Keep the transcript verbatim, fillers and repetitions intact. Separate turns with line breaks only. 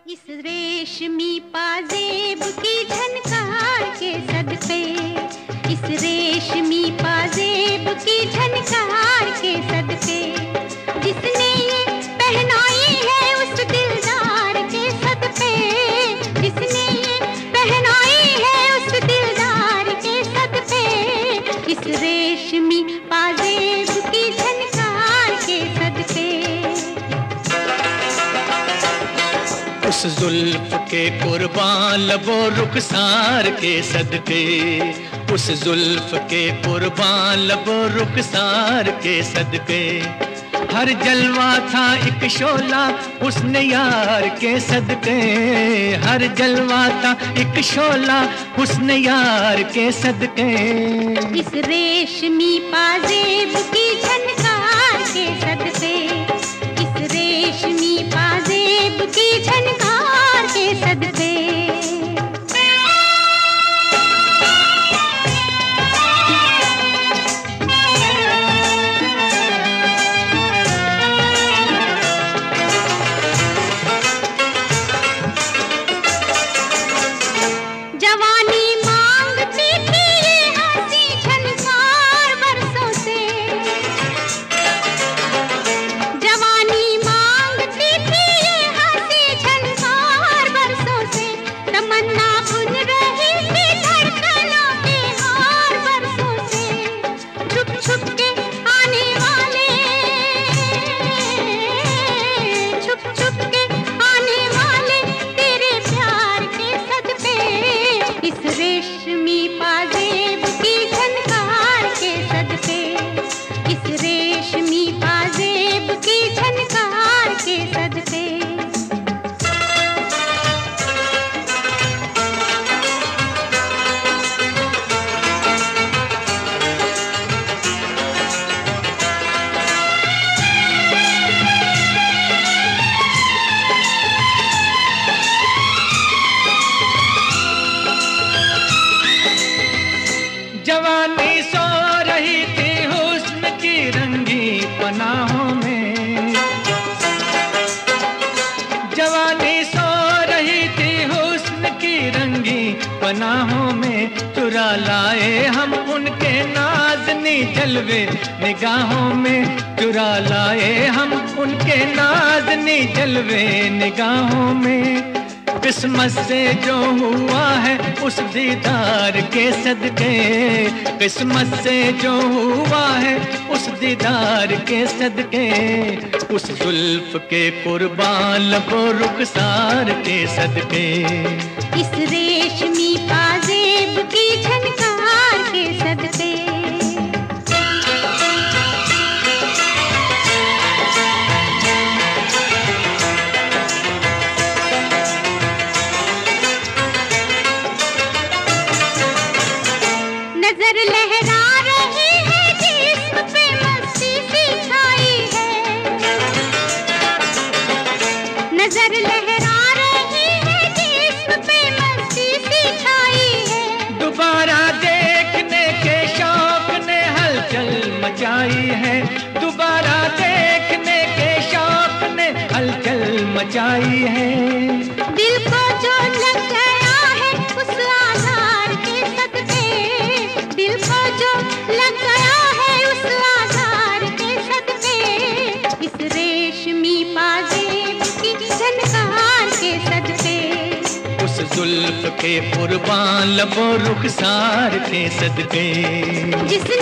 इस रेशमी पाजेब की झनकार के सदके, इस रेशमी पाजेब की झनकार के सदके, जिसने ये पहनाई है उस दिलदार के सदके, जिसने ये पहनाई है उस दिलदार के सदके, इस रेशमी पाजेब की झनकार के सदके।
उस जुल्फ के कुर्बान लबो रुखसार के सदके, उस जुल्फ के कुर्बान लबो रुखसार के सदके, हर जलवा था एक शोला हुस्न यार के सदके, हर जलवा था एक शोला हुस्न यार के सदके।
इस रेशमी पाजेब की झनकार के सदके, इस रेशमी पाजेब की झनकार के सदके। जवानी मांगती थी ये हंसी झनकार बरसों से, जवानी मांगती थी ये हंसी झनकार बरसों से, तमन्ना बुन रही थी धड़कनों के हार बरसों से, छुप छुप के आने वाले, छुप छुप के आने वाले तेरे प्यार के सदके, इस रेशमी पाजेब की झनकार के सदके, इस रेशमी पाजेब की झनकार के सदके।
जवानी सो रही थी हुस्न की रंगी पनाहों में, जवानी सो रही थी हुस्न की रंगी पनाहों में, चुरा लाए हम उनके नाज़नी जलवे निगाहों में, चुरा लाए हम उनके नाज़नी जलवे निगाहों में। किस्मत से जो हुआ है उस दीदार के सदके, किस्मत से जो हुआ है उस दीदार के सदके, उस जुल्फ के कुर्बान लबो रुखसार के सदके।
इस रेशमी पाजेब की झनकार के सदके। नजर लहरा रही है जिस्म पे मस्ती सी छाई है, नजर लहरा रही है जिस्म पे मस्ती सी छाई है,
दोबारा देखने के शौक ने हलचल मचाई है, दोबारा देखने के शौक ने हलचल मचाई है।
दिल को जो लग गया है उस आधार के सदके, दिल को जो लग गया है उस आधार के सदके, इस रेशमी पाजेब की झनकार के सदके,
उस जुल्फ के कुर्बान लबो रुखसार के सदके,
जिस